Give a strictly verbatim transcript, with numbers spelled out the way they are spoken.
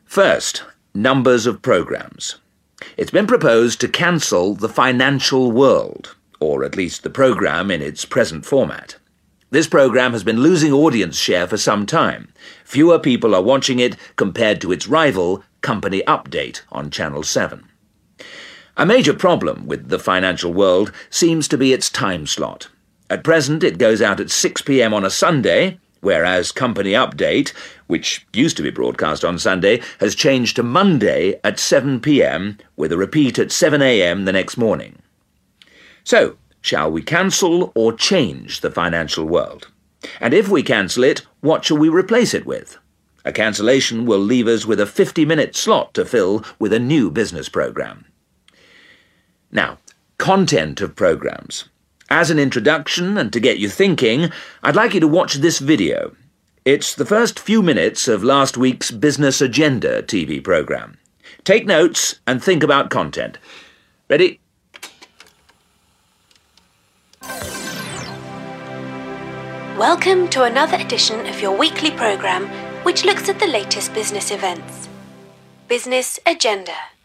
First, numbers of programmes. It's been proposed to cancel The Financial World, or at least the programme in its present format. This programme has been losing audience share for some time. Fewer people are watching it compared to its rival, Company Update, on Channel seven. A major problem with The Financial World seems to be its time slot. At present, it goes out at six p m on a Sunday, whereas Company Update, which used to be broadcast on Sunday, has changed to Monday at seven p m, with a repeat at seven a m the next morning. So, shall we cancel or change The Financial World? And if we cancel it, what shall we replace it with? A cancellation will leave us with a fifty-minute slot to fill with a new business programme. Now, content of programmes. As an introduction and to get you thinking, I'd like you to watch this video. It's the first few minutes of last week's Business Agenda T V programme. Take notes and think about content. Ready? Welcome to another edition of your weekly programme, which looks at the latest business events. Business Agenda.